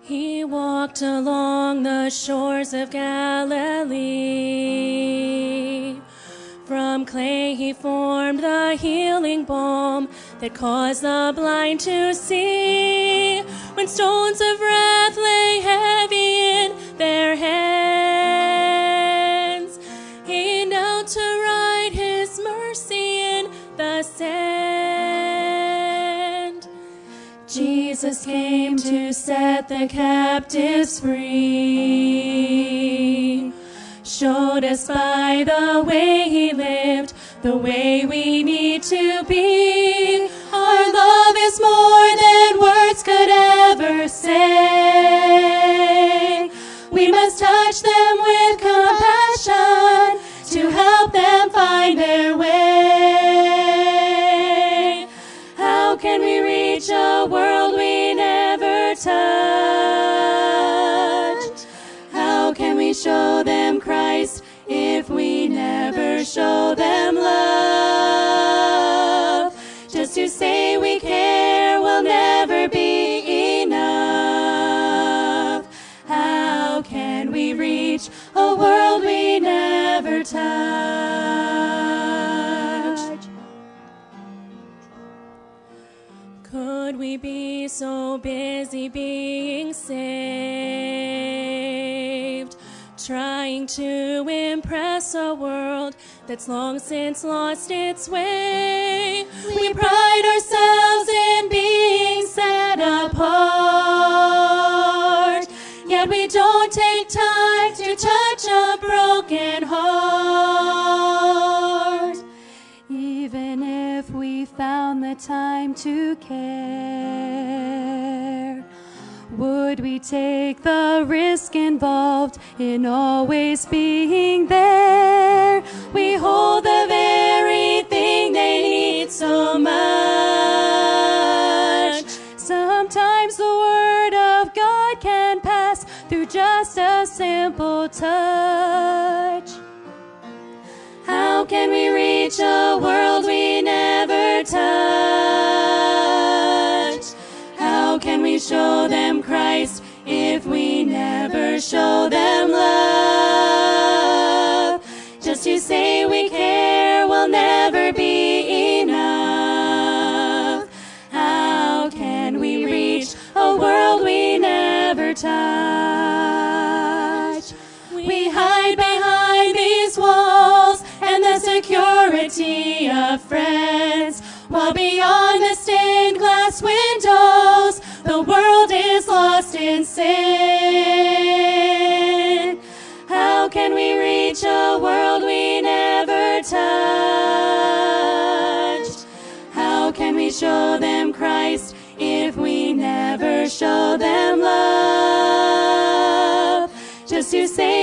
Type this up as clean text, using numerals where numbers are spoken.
He walked along the shores of Galilee. From clay he formed the healing balm that caused the blind to see. When stones of wrath lay heavy in their hands, he knelt to write his mercy in the sand. Jesus came to set the captives free, showed us by the way he lived, the way we need to be. Our love is more than words could ever say. We must touch them with compassion to help them find their way. How can we reach a world we never touched? How can we show them Christ if we never show them love? Just to say we care will never be enough. How can we reach a world we never touch? Could we be so busy being saved, trying to impress a world that's long since lost its way? We pride ourselves in being set apart, yet we don't take time to touch a broken heart. Even if we found the time to care, would we take the risk involved in always being there? We hold the very thing they need so much. Sometimes the word of God can pass through just a simple touch. How can we reach a world we never touched? How can we show them Christ if we never show them love? Just to say we care will never be enough. How can we reach a world we never touch? We hide behind these walls and the security of friends, while beyond the stained glass windows the world is lost in sin. How can we reach a world we never touched? How can we show them Christ if we never show them love? Just to say